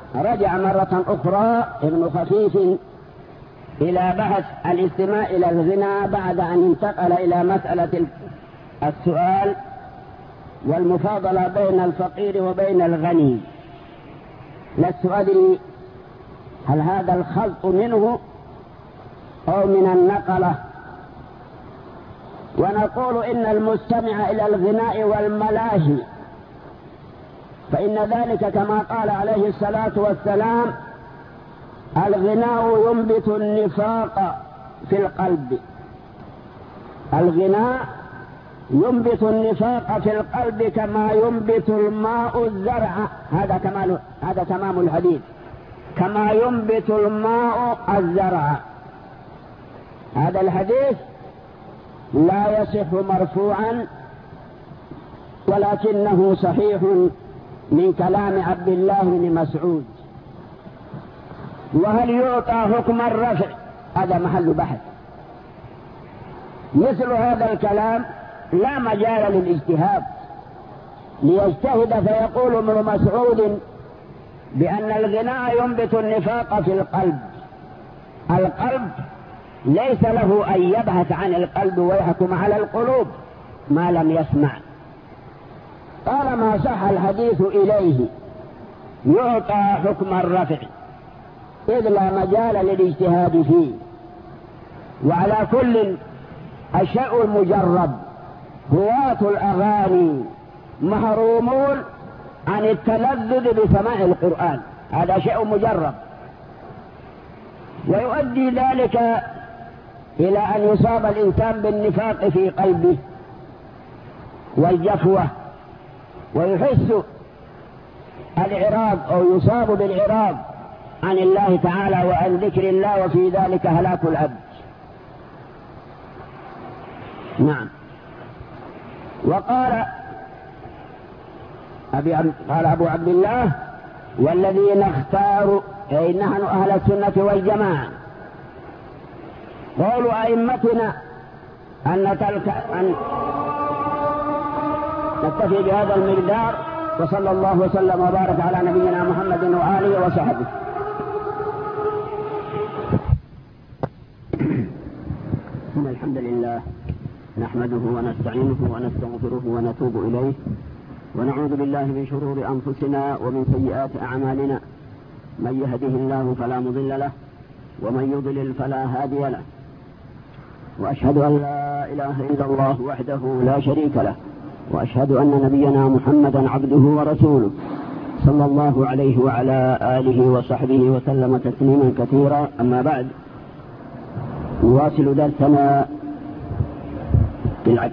رجع مرة أخرى ابن خفيف إلى بحث الاستماع إلى الغنى بعد أن انتقل إلى مسألة السؤال والمفاضلة بين الفقير وبين الغني. لست أدري هل هذا الخلط منه أو من النقلة. ونقول إن المستمع إلى الغناء والملاهي فإن ذلك كما قال عليه الصلاة والسلام: الغناء ينبت النفاق في القلب. الغناء ينبت النفاق في القلب كما ينبت الماء الزرع. هذا تمام الحديث: كما ينبت الماء الزرع. هذا الحديث لا يصح مرفوعا، ولكنه صحيح من كلام عبد الله بن مسعود. وهل يعطى حكم الرفع؟ هذا محل بحث. مثل هذا الكلام لا مجال للاجتهاد، ليجتهد فيقول ابن مسعود بأن الغناء ينبت النفاق في القلب. القلب ليس له أن يبحث عن القلب ويحكم على القلوب ما لم يسمع. طالما صح الحديث إليه يعطى حكم الرفع، إذ لا مجال للاجتهاد فيه. وعلى كل الشيء المجرب، هواة الأغاني محرومون عن التلذذ بسماع القرآن، هذا شيء مجرب. ويؤدي ذلك إلى أن يصاب الإنسان بالنفاق في قلبه والجفوة، ويحس الإعراض أو يصاب بالإعراض عن الله تعالى وعن ذكر الله، وفي ذلك هلاك العبد. نعم. وقال أبو عبد الله: والذي نختار أي نحن أهل السنة والجماعة قول أئمتنا أن نكتفي بهذا المقدار، وصلى الله وسلم وبارك على نبينا محمد وآله وصحبه. إن الحمد لله نحمده ونستعينه ونستغفره ونتوب إليه، ونعوذ بالله من شرور أنفسنا ومن سيئات أعمالنا. من يهده الله فلا مضل له، ومن يضلل فلا هادي له. وأشهد أن لا إله إلا الله وحده لا شريك له، وأشهد أن نبينا محمدا عبده ورسوله، صلى الله عليه وعلى آله وصحبه وسلم تسليما كثيرا. أما بعد، نواصل درسنا